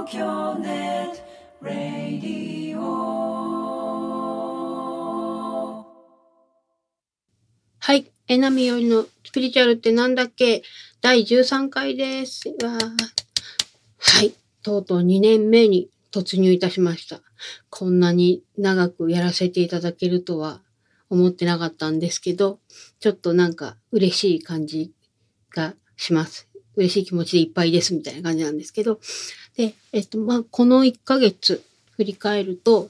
東京ネットラディオ。 はい。えなみよりのスピリチュアルってなんだっけ第13回です。はい。とうとう2年目に突入いたしました。こんなに長くやらせていただけるとは思ってなかったんですけど、ちょっとなんか嬉しい感じがします。嬉しい気持ちでいっぱいですみたいな感じなんですけど。で、この1ヶ月振り返ると、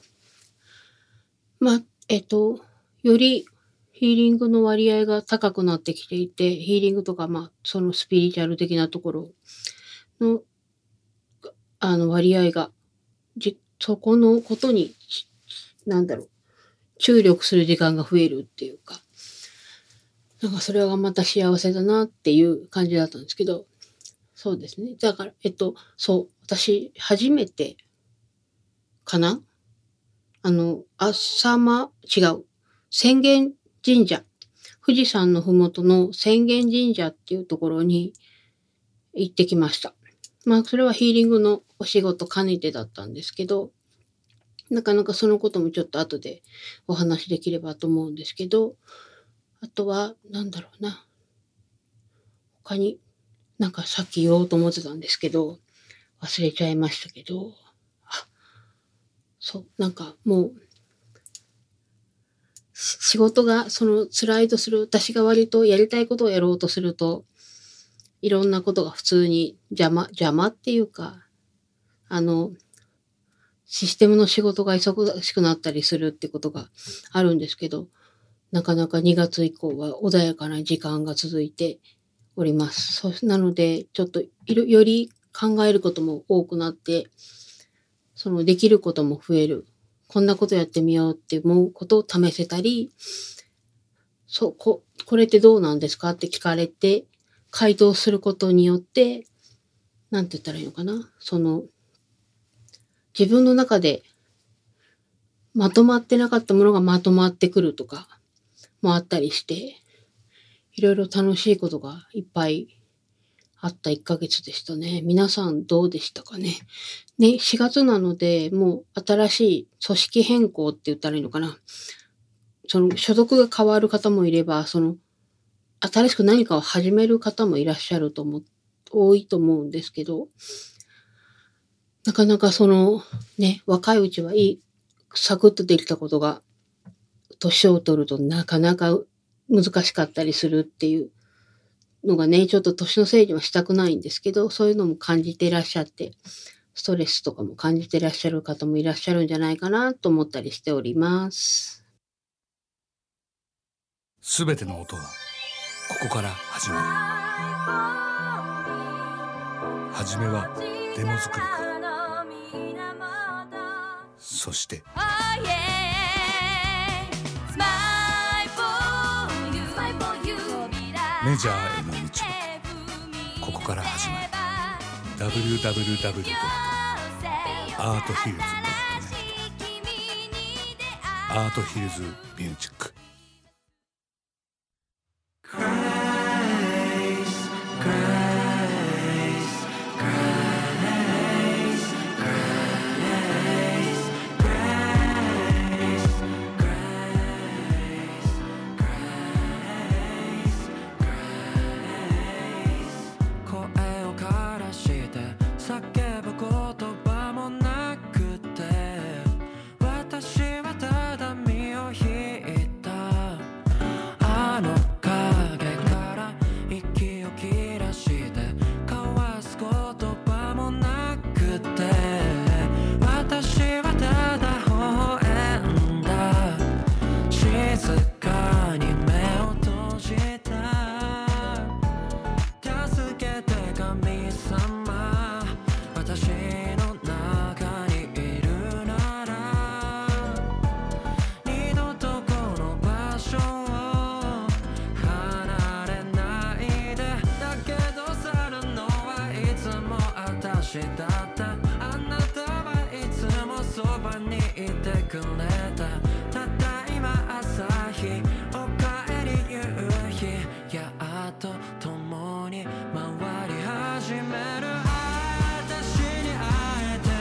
よりヒーリングの割合が高くなってきていて、ヒーリングとか、そのスピリチュアル的なところの、割合が、そこのことに、注力する時間が増えるっていうか、なんかそれがまた幸せだなっていう感じだったんですけど、そうですね。だから、私、初めてかな浅間神社。富士山のふもとの浅間神社っていうところに行ってきました。それはヒーリングのお仕事兼ねてだったんですけど、なかなかそのこともちょっと後でお話できればと思うんですけど、あとは、他にさっき言おうと思ってたんですけど、忘れちゃいましたけど、もう、仕事が辛いとする、私が割とやりたいことをやろうとすると、いろんなことが普通に邪魔っていうか、システムの仕事が忙しくなったりするってことがあるんですけど、なかなか2月以降は穏やかな時間が続いております。なので、ちょっとより考えることも多くなって、できることも増える。こんなことやってみようって思うことを試せたり、これってどうなんですかって聞かれて、回答することによって、なんて言ったらいいのかな。自分の中でまとまってなかったものがまとまってくるとかもあったりして、いろいろ楽しいことがいっぱいあった1ヶ月でしたね。皆さんどうでしたかね。ね、4月なので、もう新しい組織変更って言ったらいいのかな。所属が変わる方もいれば、新しく何かを始める方もいらっしゃる多いと思うんですけど、なかなか若いうちサクッとできたことが、年を取るとなかなか難しかったりするっていうのがね、ちょっと年のせいにはしたくないんですけど、そういうのも感じていらっしゃって、ストレスとかも感じていらっしゃる方もいらっしゃるんじゃないかなと思ったりしております。 すべての音はここから始まる。はじめはデモ作りから、そしてメジャーへの道はここから始まる。 www.arthils.net アートヒルズミュージック。共に回り始める。私に会えて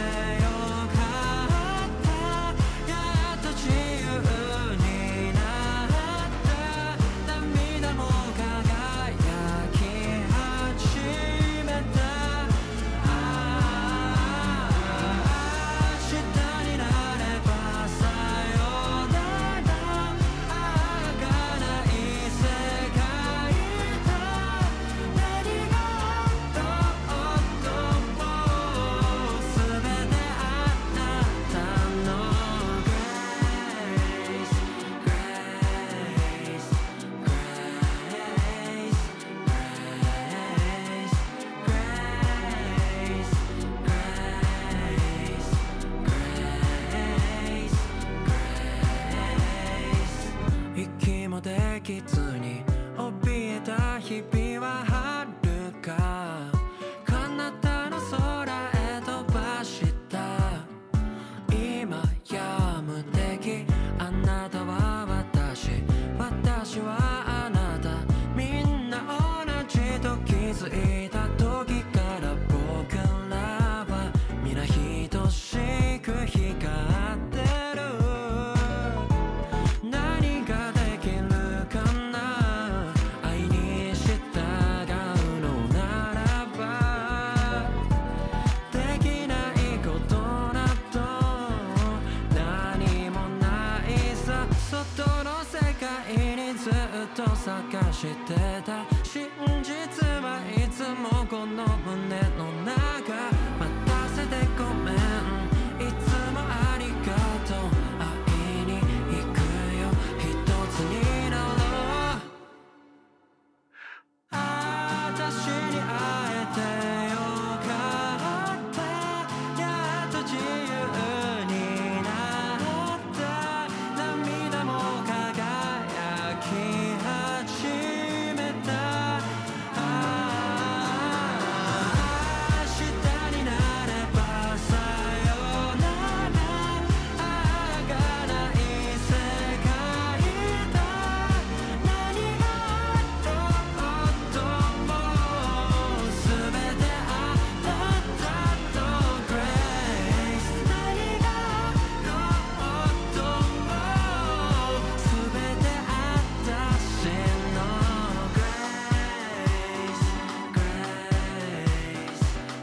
探してた真実はいつもこの胸の中待たせてごめんいつもありがとう会いに行くよ一つになろう私に会えてよかったやっと自由になった涙も輝き始めた明日になればさよなら儚い世界だ何があろうとも全てあなたと Grace 何があろうとも全て私の Grace Grace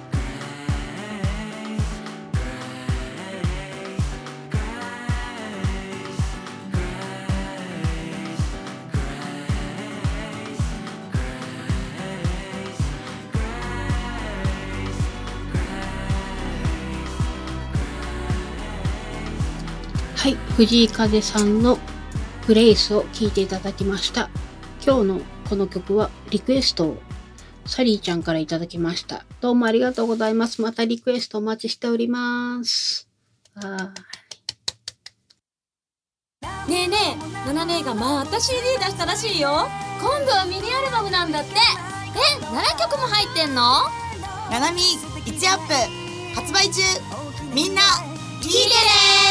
はい、藤井風さんのグレイスを聴いていただきました。今日のこの曲はリクエストをサリーちゃんからいただきました。どうもありがとうございます。またリクエストお待ちしております。 ねえねえ、ナナ姉がまた CD 出したらしいよ。今度はミニアルバムなんだって。7曲も入ってんの？ ナナミ1アップ発売中。みんな聞いてね。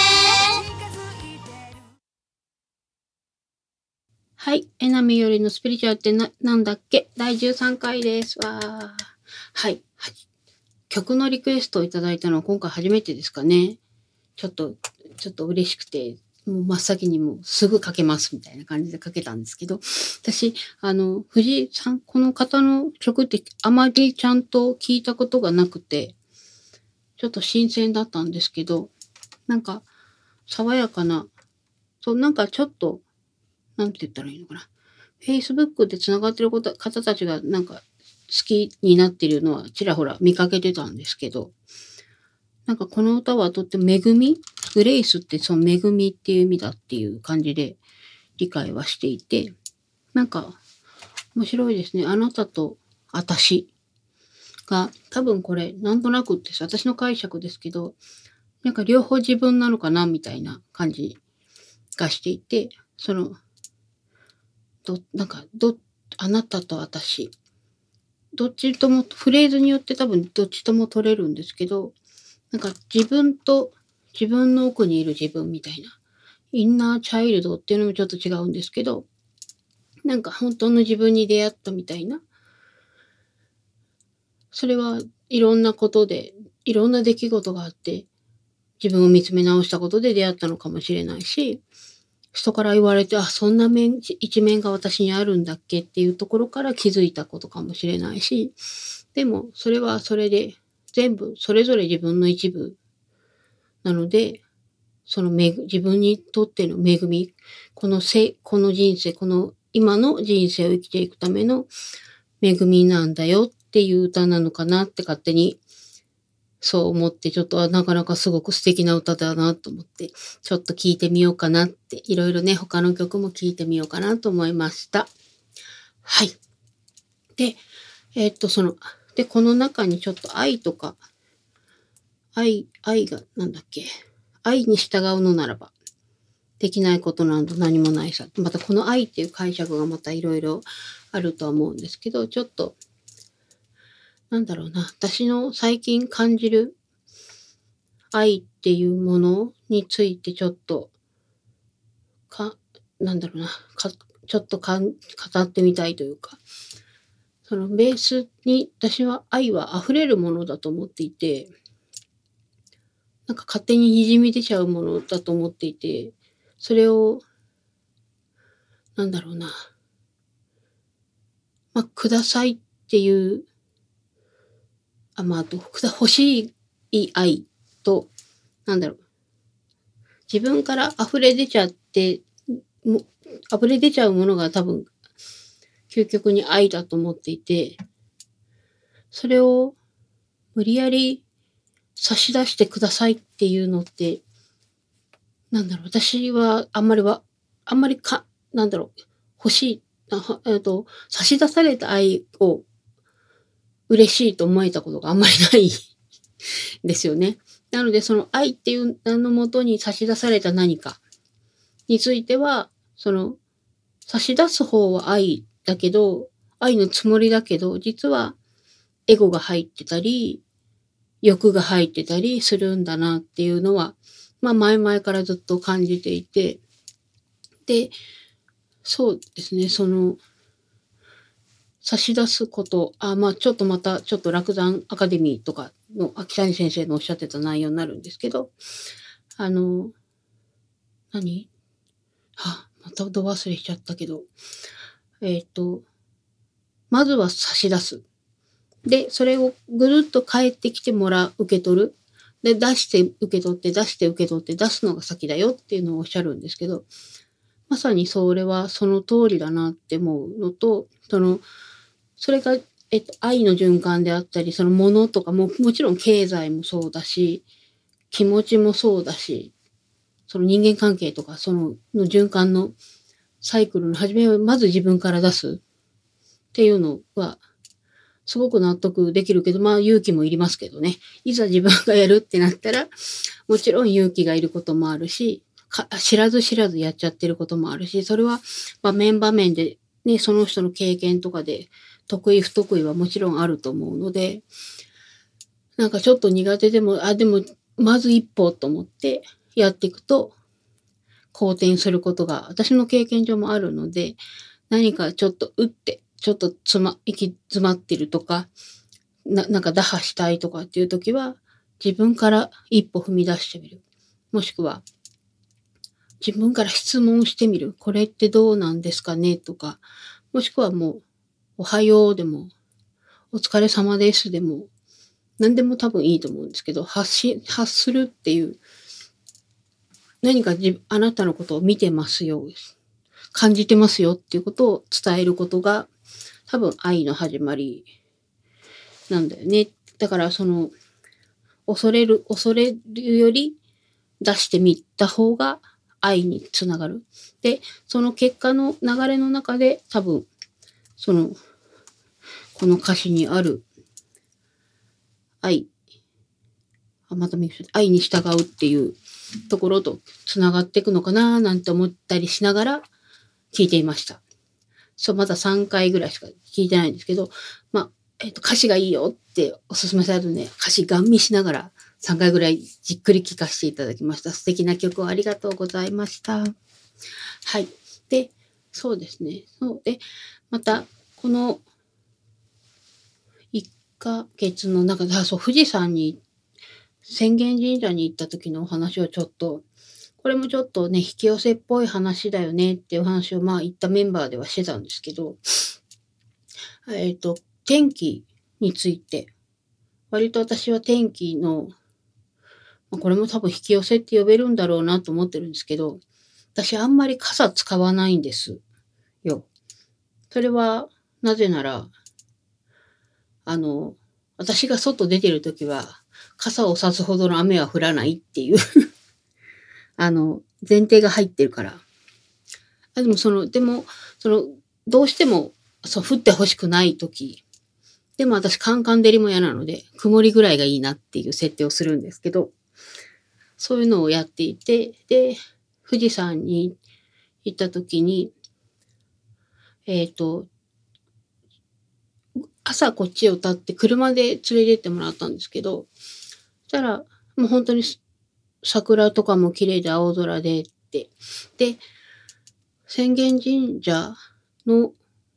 はい、エナミよりのスピリチュアルってなんだっけ？第13回です。はい。曲のリクエストをいただいたのは今回初めてですかね。ちょっと嬉しくて、もう真っ先にもうすぐかけますみたいな感じでかけたんですけど、私、藤井さん、この方の曲ってあまりちゃんと聞いたことがなくて、ちょっと新鮮だったんですけど、なんか、爽やかな、なんかちょっと、なんて言ったらいいのかな。Facebook で繋がってる方たちがなんか好きになっているのはちらほら見かけてたんですけど、なんかこの歌はとっても恵み？グレイスってその恵みっていう意味だっていう感じで理解はしていて、なんか面白いですね。あなたと私が多分これなんとなくって私の解釈ですけど、なんか両方自分なのかなみたいな感じがしていて、あなたと私。どっちとも、フレーズによって多分どっちとも取れるんですけど、なんか自分と自分の奥にいる自分みたいな。インナーチャイルドっていうのもちょっと違うんですけど、なんか本当の自分に出会ったみたいな。それはいろんなことで、いろんな出来事があって、自分を見つめ直したことで出会ったのかもしれないし、人から言われて、そんな一面が私にあるんだっけっていうところから気づいたことかもしれないし、でもそれはそれで全部それぞれ自分の一部なので、その自分にとっての恵み、この人生、この今の人生を生きていくための恵みなんだよっていう歌なのかなって勝手にそう思って、ちょっとなかなかすごく素敵な歌だなと思って、ちょっと聴いてみようかなって、いろいろね、他の曲も聴いてみようかなと思いました。はい。で、この中にちょっと愛とか、愛が、なんだっけ、愛に従うのならば、できないことなど何もないさ。またこの愛っていう解釈がまたいろいろあるとは思うんですけど、ちょっと、なんだろうな、私の最近感じる愛っていうものについてちょっと、ちょっと語ってみたいというか、そのベースに私は愛は溢れるものだと思っていて、なんか勝手に滲み出ちゃうものだと思っていて、それを、くださいっていう、欲しい愛と、自分から溢れ出ちゃうものが多分究極に愛だと思っていて、それを無理やり差し出してくださいっていうのって、私はあんまり欲しい、差し出された愛を嬉しいと思えたことがあんまりないですよね。なので、その愛っていう名のもとに差し出された何かについては、差し出す方は愛だけど、愛のつもりだけど、実はエゴが入ってたり、欲が入ってたりするんだなっていうのは、前々からずっと感じていて、で、そうですね、差し出すこと、ちょっと楽山アカデミーとかの秋谷先生のおっしゃってた内容になるんですけど、またど忘れしちゃったけど、まずは差し出す。で、それをぐるっと返ってきて受け取る。で、出して受け取って、出して受け取って、出すのが先だよっていうのをおっしゃるんですけど、まさにそれはその通りだなって思うのと、それが、愛の循環であったり、そのものとかもちろん経済もそうだし、気持ちもそうだし、その人間関係とか、の循環のサイクルの始めをまず自分から出すっていうのは、すごく納得できるけど、勇気もいりますけどね。いざ自分がやるってなったら、もちろん勇気がいることもあるし、知らずやっちゃってることもあるし、それは場面でね、その人の経験とかで得意不得意はもちろんあると思うので、ちょっと苦手でも、でもまず一歩と思ってやっていくと、好転することが私の経験上もあるので、何かちょっとちょっと行き詰まってるとか、打破したいとかっていう時は、自分から一歩踏み出してみる。もしくは、自分から質問してみる。これってどうなんですかねとか、もしくはもう、おはようでも、お疲れ様ですでも、何でも多分いいと思うんですけど、発するっていう、何かあなたのことを見てますよ、感じてますよっていうことを伝えることが、多分愛の始まりなんだよね。だから恐れるより出してみた方が愛につながる。で、その結果の流れの中で多分、この歌詞にある愛に従うっていうところとつながっていくのかななんて思ったりしながら聞いていました。まだ3回ぐらいしか聞いてないんですけど、歌詞がいいよっておすすめされるとね、歌詞ガン見しながら3回ぐらいじっくり聞かせていただきました。素敵な曲をありがとうございました。はい。で、そうですね。で、また、この1ヶ月の中で、富士山に、浅間神社に行った時のお話をちょっと、これもちょっとね、引き寄せっぽい話だよねっていう話を行ったメンバーではしてたんですけど、天気について、割と私は天気の、これも多分引き寄せって呼べるんだろうなと思ってるんですけど、私あんまり傘使わないんですよ。それは、なぜなら、私が外出てるときは、傘を差すほどの雨は降らないっていう前提が入ってるから。でもどうしても、降ってほしくないとき、でも私カンカン照りも嫌なので、曇りぐらいがいいなっていう設定をするんですけど、そういうのをやっていて、で、富士山に行ったときに、朝こっちを立って車で連れてってもらったんですけど、そしたらもう本当に桜とかも綺麗で青空でって。で、浅間神社の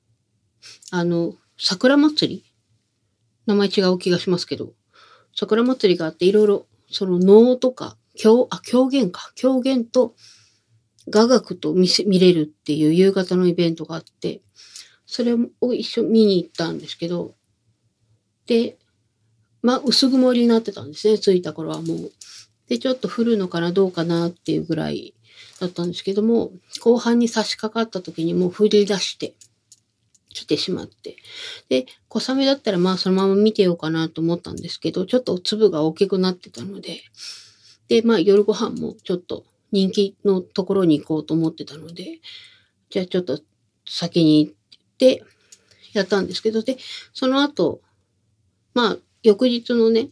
桜祭り名前違う気がしますけど、桜祭りがあっていろいろ能とか狂言と雅楽と見れるっていう夕方のイベントがあって、それを一緒に見に行ったんですけど、で、薄曇りになってたんですね、着いた頃はもう。で、ちょっと降るのかな、どうかなっていうぐらいだったんですけども、後半に差し掛かった時にもう降り出して、 来てしまって。で、小雨だったらまあそのまま見てようかなと思ったんですけど、ちょっと粒が大きくなってたので、で、まあ夜ご飯もちょっと人気のところに行こうと思ってたので、じゃあちょっと先に行ってやったんですけど、で、その後、まあ翌日のね、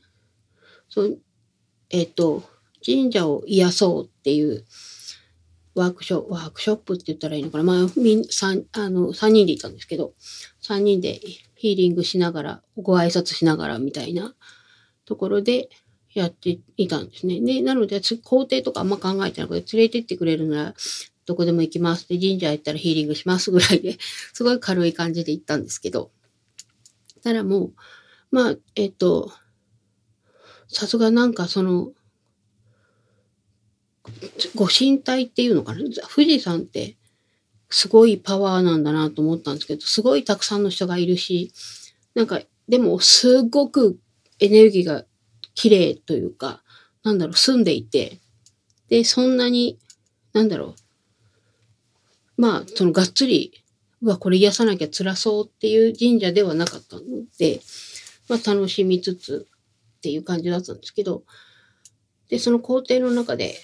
神社を癒そうっていうワークショップって言ったらいいのかな。まあ、3人でいたんですけど、3人でヒーリングしながら、ご挨拶しながらみたいなところでやっていたんですね。で、なので、工程とかあんま考えてなくて、連れてってくれるなら、どこでも行きますで、神社行ったらヒーリングしますぐらいで、すごい軽い感じで行ったんですけど、ただもう、まあ、さすがなんかご神体っていうのかな。富士山ってすごいパワーなんだなと思ったんですけど、すごいたくさんの人がいるし、なんか、でもすごくエネルギーが綺麗というか、澄んでいて、で、そんなに、まあ、がっつり、これ癒さなきゃ辛そうっていう神社ではなかったので、まあ、楽しみつつっていう感じだったんですけど、で、その工程の中で、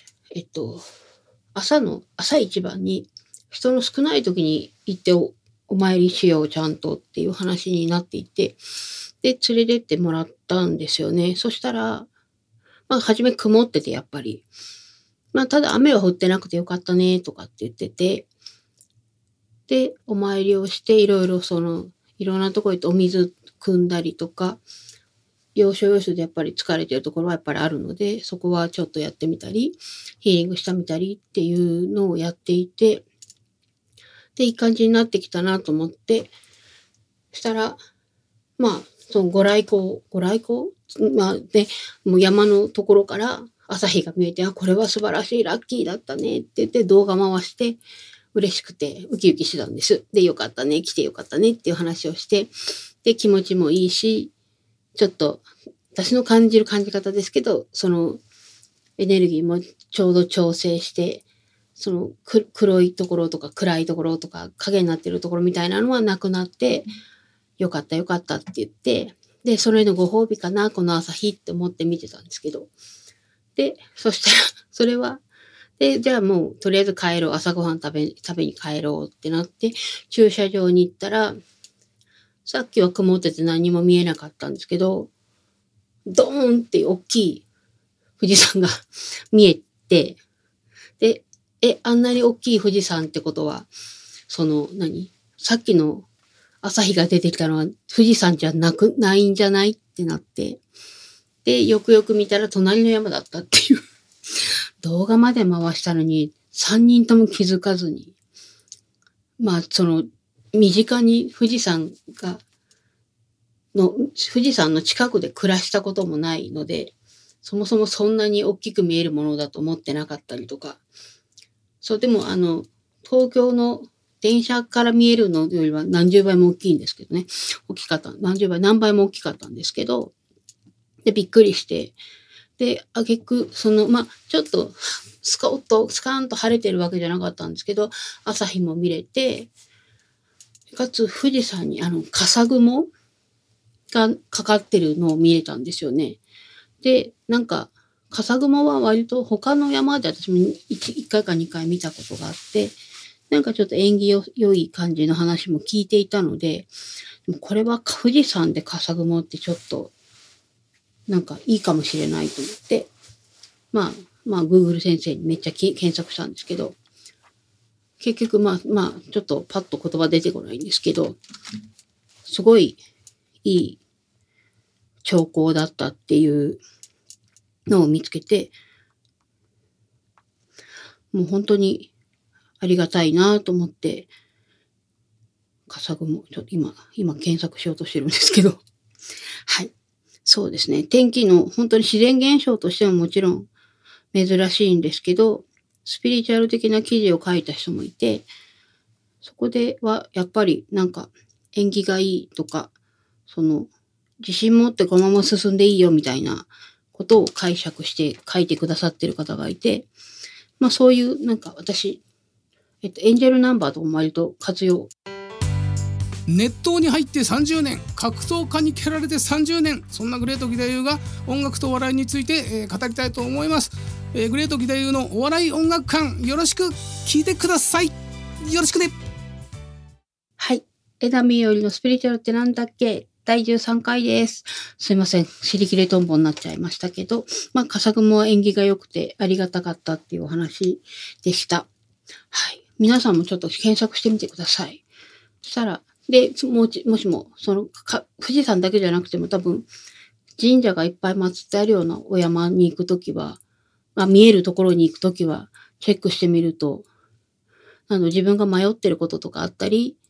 朝一番に人の少ない時に行ってお参りしようちゃんとっていう話になっていて、で、連れてってもらったんですよね。そしたら、まあ、初め曇っててやっぱり、まあ、ただ雨は降ってなくてよかったねとかって言ってて、で、お参りをしていろいろいろんなとこ行ってお水汲んだりとか、要所要所でやっぱり疲れてるところはやっぱりあるので、そこはちょっとやってみたり、ヒーリングしてみたりっていうのをやっていて、で、いい感じになってきたなと思って、したら、まあ、ご来光まあ、で、もう山のところから朝日が見えて、これは素晴らしい、ラッキーだったねって言って動画回して、嬉しくてウキウキしてたんです。で、よかったね、来てよかったねっていう話をして、で、気持ちもいいし、ちょっと、私の感じる感じ方ですけど、エネルギーもちょうど調整して、黒いところとか暗いところとか影になってるところみたいなのはなくなって、よかったよかったって言って、で、それのご褒美かな、この朝日って思って見てたんですけど。で、そしたら、それは、で、じゃあもう、とりあえず帰ろう、朝ごはん食べに帰ろうってなって、駐車場に行ったら、さっきは曇ってて何も見えなかったんですけど、ドーンって大きい富士山が見えて、で、あんなに大きい富士山ってことは、さっきの朝日が出てきたのは富士山じゃないんじゃないってなって、で、よくよく見たら隣の山だったっていう。動画まで回したのに3人とも気づかずに、まあ、身近に富士山の近くで暮らしたこともないので、そもそもそんなに大きく見えるものだと思ってなかったりとか、でも東京の電車から見えるのよりは何十倍も大きいんですけどね。何倍も大きかったんですけど、で、びっくりして、で、挙句、まあ、ちょっと、スカーンと晴れてるわけじゃなかったんですけど、朝日も見れて、かつ富士山に笠雲がかかってるのを見えたんですよね。で、笠雲は割と他の山で私も1回か2回見たことがあって、ちょっと縁起良い感じの話も聞いていたので、これは富士山で笠雲ってちょっと、いいかもしれないと思って、まあ、Google 先生にめっちゃ検索したんですけど、結局まあ、ちょっとパッと言葉出てこないんですけど、すごいいい兆候だったっていうのを見つけて、もう本当にありがたいなと思って、笠雲、ちょっと今検索しようとしてるんですけど、はい。そうですね。天気の本当に自然現象としてももちろん珍しいんですけど、スピリチュアル的な記事を書いた人もいて、そこではやっぱり縁起がいいとか、自信持ってこのまま進んでいいよみたいなことを解釈して書いてくださってる方がいて、まあそういう私、エンジェルナンバーとも割と活用。 熱湯に入って30年、格闘家に蹴られて30年、そんなグレート義太夫が音楽とお笑いについて、語りたいと思います。グレート義太夫のお笑い音楽館、よろしく聞いてください。よろしくね。 はい。枝見よりのスピリチュアルってなんだっけ？第13回です。すいません。尻切れトンボになっちゃいましたけど、笠雲は縁起が良くてありがたかったっていうお話でした。はい。皆さんもちょっと検索してみてください。そしたら、で、もしも、富士山だけじゃなくても多分、神社がいっぱい祀ってあるようなお山に行くときは、見えるところに行くときは、チェックしてみると、自分が迷ってることとかあったり、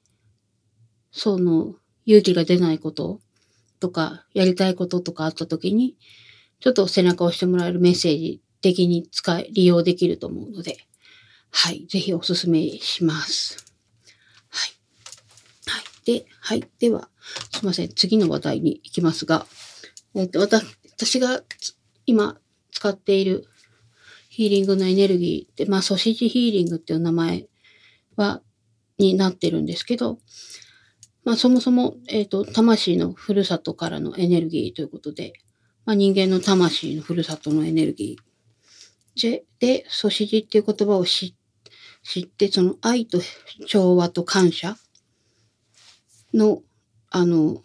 勇気が出ないこととか、やりたいこととかあったときに、ちょっと背中を押してもらえるメッセージ的に利用できると思うので、はい。ぜひお勧めします。では、すいません。次の話題に行きますが、私が今使っているヒーリングのエネルギーって、ソシジヒーリングっていう名前になってるんですけど、そもそも、魂のふるさとからのエネルギーということで、人間の魂のふるさとのエネルギー。で、ソシジっていう言葉を知って、その愛と調和と感謝の、なん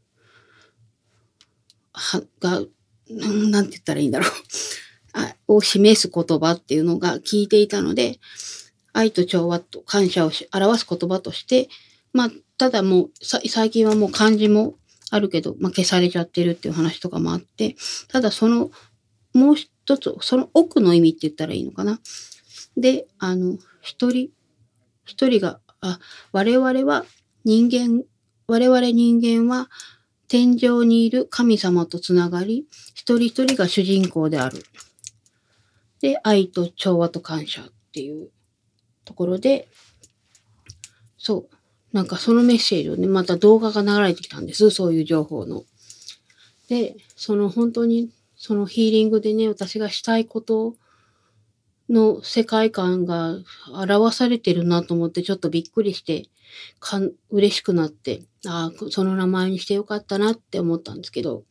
て言ったらいいんだろう。を示す言葉っていうのが聞いていたので、愛と調和と感謝を表す言葉として、ただもう、最近はもう漢字もあるけど、消されちゃってるっていう話とかもあって、ただもう一つ、その奥の意味って言ったらいいのかな。で、一人が、我々人間は天上にいる神様とつながり、一人一人が主人公である。で、愛と調和と感謝っていうところで、そのメッセージをね、また動画が流れてきたんです。そういう情報の。で、本当に、ヒーリングでね、私がしたいことの世界観が表されてるなと思って、ちょっとびっくりして、嬉しくなって、その名前にしてよかったなって思ったんですけど、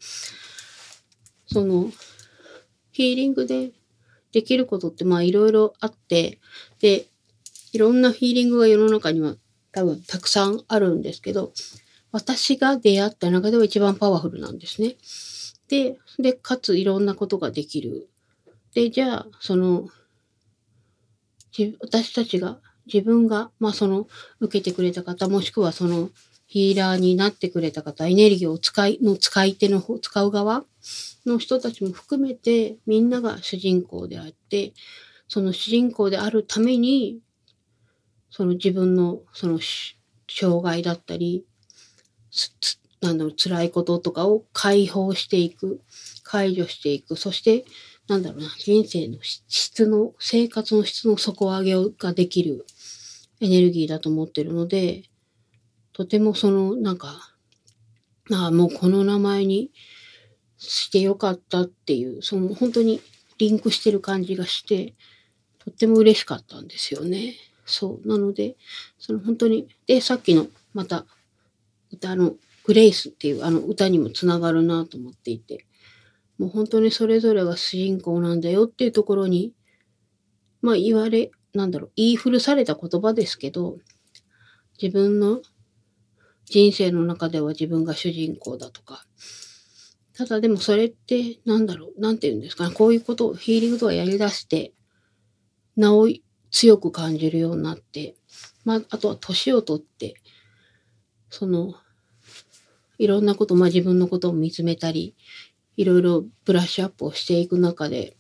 ヒーリングでできることっていろいろあって、で、いろんなヒーリングが世の中には多分たくさんあるんですけど、私が出会った中では一番パワフルなんですね。で、かついろんなことができる。で、じゃあ、私たちが、自分が、受けてくれた方、もしくはヒーラーになってくれた方、エネルギーを使い手の方、使う側の人たちも含めて、みんなが主人公であって、その主人公であるために、自分の、障害だったり、辛いこととかを解除していく。そして、人生の生活の質の底上げができるエネルギーだと思ってるので、とてももうこの名前にしてよかったっていう、本当にリンクしてる感じがして、とっても嬉しかったんですよね。そう。なので、本当に、で、さっきのまた歌のグレイスっていう歌にもつながるなと思っていて、もう本当にそれぞれが主人公なんだよっていうところに、言い古された言葉ですけど、自分の人生の中では自分が主人公だとか、ただでもそれってなんて言うんですかね、こういうことをヒーリングとかやり出して、なお強く感じるようになって、あとは年を取って、いろんなこと、自分のことを見つめたり、いろいろブラッシュアップをしていく中で、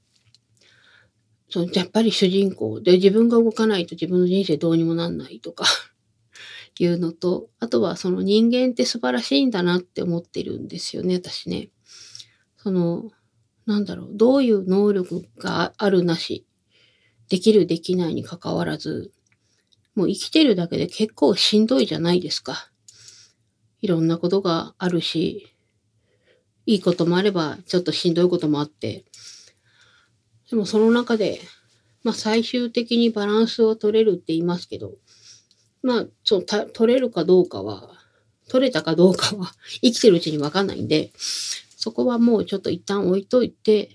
やっぱり主人公で自分が動かないと自分の人生どうにもなんないとかいうのと、あとは人間って素晴らしいんだなって思ってるんですよね、私ね。どういう能力があるなし、できるできないに関わらず、もう生きてるだけで結構しんどいじゃないですか。いろんなことがあるし、いいこともあれば、ちょっとしんどいこともあって、でもその中で、最終的にバランスを取れるって言いますけど、 取れるかどうかは、取れたかどうかは生きてるうちにわかんないんで、そこはもうちょっと一旦置いといて、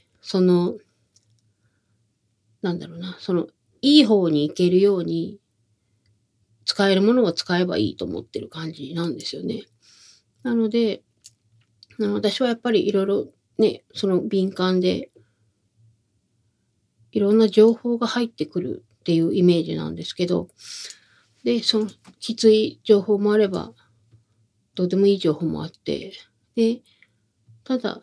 いい方に行けるように、使えるものは使えばいいと思ってる感じなんですよね。なので、私はやっぱりいろいろね、敏感で、いろんな情報が入ってくるっていうイメージなんですけど、で、きつい情報もあれば、どうでもいい情報もあって、で、ただ、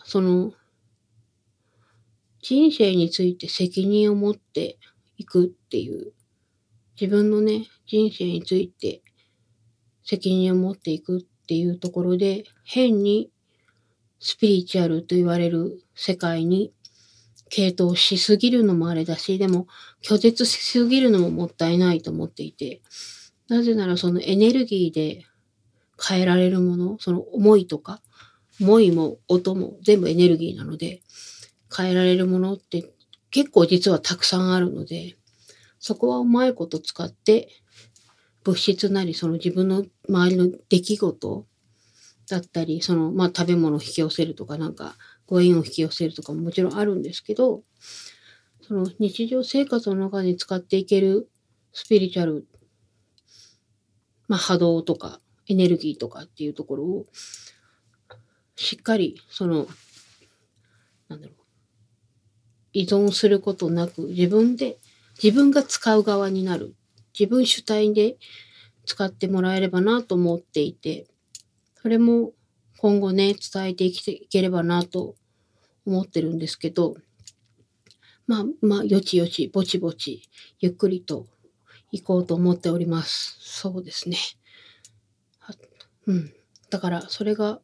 人生について責任を持っていくっていう、自分のね、人生について責任を持っていくっていうところで、変にスピリチュアルと言われる世界に傾倒しすぎるのもあれだし、でも拒絶しすぎるのももったいないと思っていて、なぜならエネルギーで変えられるもの、思いとか、思いも音も全部エネルギーなので、変えられるものって結構実はたくさんあるので、そこはうまいこと使って、物質なり自分の周りの出来事だったり、食べ物を引き寄せるとか、ご縁を引き寄せるとかももちろんあるんですけど、日常生活の中で使っていけるスピリチュアル、波動とかエネルギーとかっていうところを、しっかり、依存することなく、自分が使う側になる。自分主体で使ってもらえればなと思っていて、それも今後ね、伝えていければなと思ってるんですけど、よちよち、ぼちぼち、ゆっくりと行こうと思っております。そうですね。だから、それが、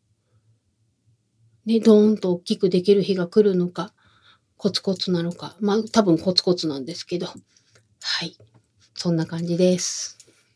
ね、ドーンと大きくできる日が来るのか、コツコツなのか、多分コツコツなんですけど、はい。そんな感じです。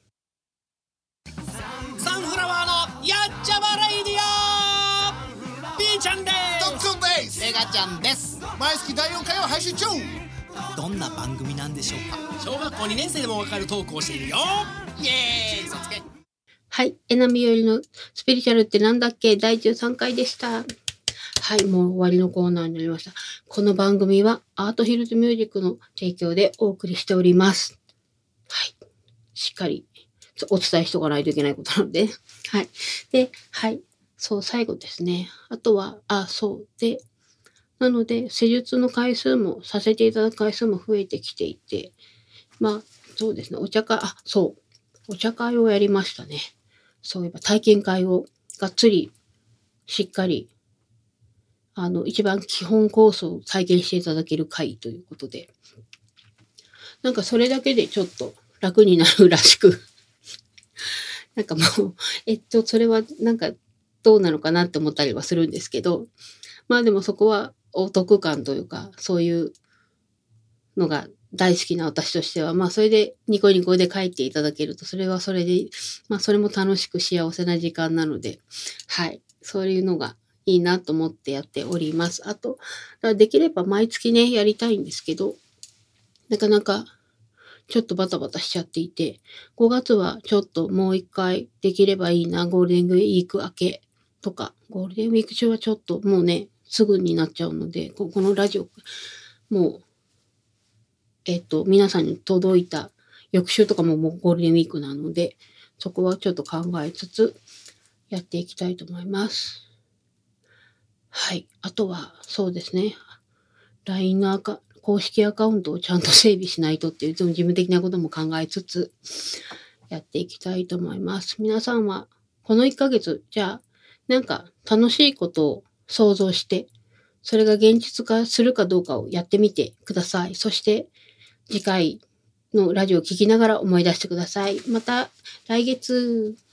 サンフラワーのやっちゃまレイディオ B ちゃんですトックンですメガちゃんです毎月第4回を配信中どんな番組なんでしょうか小学校2年生でもわかるトークをしているよイエーイ嘘つけはい。えなみよりのスピリチュアルってなんだっけ第13回でした。はい。もう終わりのコーナーになりました。この番組はアートヒルズミュージックの提供でお送りしております。はい。しっかりお伝えしておかないといけないことなので。はい。で、はい。そう、最後ですね。あとは、で、なので、施術の回数も、させていただく回数も増えてきていて、そうですね。お茶会をやりましたね。そういえば体験会をがっつり、しっかり、一番基本コースを再現していただける会ということで、それだけでちょっと楽になるらしく、もう、それはどうなのかなって思ったりはするんですけど、でもそこはお得感というか、そういうのが大好きな私としては、それでニコニコで帰っていただけると、それはそれで、それも楽しく幸せな時間なので、はい、そういうのがいいなと思ってやっております。あと、できれば毎月ね、やりたいんですけど、なかなかちょっとバタバタしちゃっていて、5月はちょっともう一回できればいいな、ゴールデンウィーク明けとか、ゴールデンウィーク中はちょっともうね、すぐになっちゃうので、このラジオ、もう、皆さんに届いた翌週とかももうゴールデンウィークなので、そこはちょっと考えつつやっていきたいと思います。はい。あとは、そうですね。LINE の公式アカウントをちゃんと整備しないとっていう、事務的なことも考えつつ、やっていきたいと思います。皆さんは、この1ヶ月、じゃあ、楽しいことを想像して、それが現実化するかどうかをやってみてください。そして、次回のラジオを聞きながら思い出してください。また、来月、